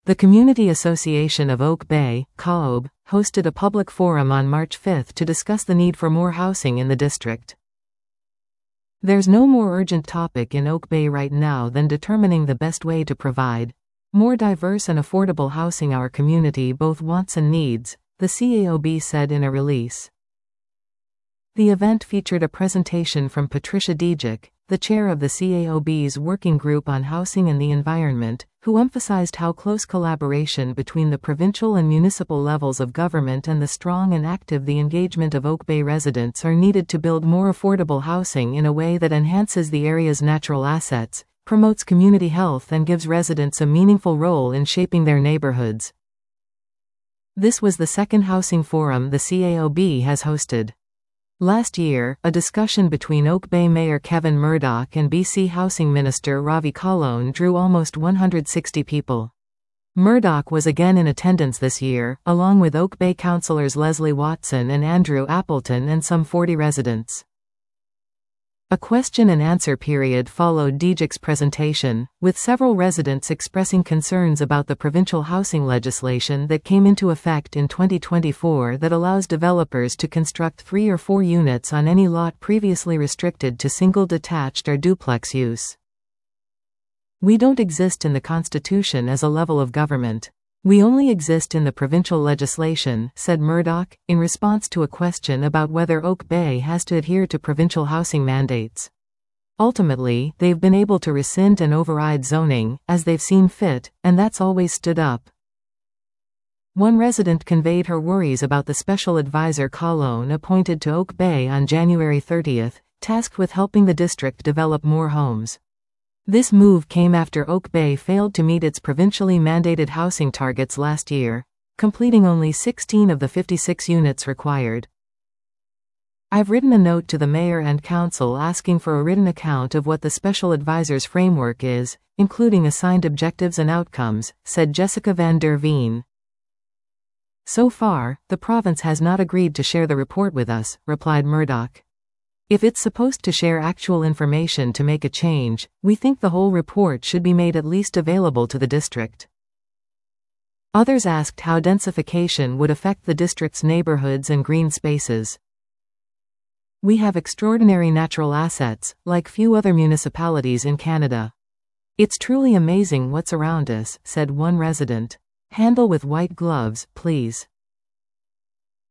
The Community Association of Oak Bay, CAOB, hosted a public forum on March 5 to discuss the need for more housing in the district. There's no more urgent topic in Oak Bay right now than determining the best way to provide more diverse and affordable housing our community both wants and needs, the CAOB said in a release. The event featured a presentation from Patricia Dijic, the chair of the CAOB's Working Group on Housing and the Environment, who emphasized how close collaboration between the provincial and municipal levels of government and the strong and active the engagement of Oak Bay residents are needed to build more affordable housing in a way that enhances the area's natural assets, promotes community health and gives residents a meaningful role in shaping their neighborhoods. This was the second housing forum the CAOB has hosted. Last year, a discussion between Oak Bay Mayor Kevin Murdoch and BC Housing Minister Ravi Kahlon drew almost 160 people. Murdoch was again in attendance this year, along with Oak Bay councillors Leslie Watson and Andrew Appleton and some 40 residents. A question-and-answer period followed Dijic's presentation, with several residents expressing concerns about the provincial housing legislation that came into effect in 2024 that allows developers to construct 3 or 4 units on any lot previously restricted to single detached or duplex use. "We don't exist in the Constitution as a level of government. We only exist in the provincial legislation," said Murdoch, in response to a question about whether Oak Bay has to adhere to provincial housing mandates. "Ultimately, they've been able to rescind and override zoning, as they've seen fit, and that's always stood up." One resident conveyed her worries about the special advisor Kahlon appointed to Oak Bay on January 30, tasked with helping the district develop more homes. This move came after Oak Bay failed to meet its provincially mandated housing targets last year, completing only 16 of the 56 units required. "I've written a note to the mayor and council asking for a written account of what the special advisor's framework is, including assigned objectives and outcomes," said Jessica van der Veen. "So far, the province has not agreed to share the report with us," replied Murdoch. "If it's supposed to share actual information to make a change, we think the whole report should be made at least available to the district." Others asked how densification would affect the district's neighborhoods and green spaces. "We have extraordinary natural assets, like few other municipalities in Canada. It's truly amazing what's around us," said one resident. "Handle with white gloves, please."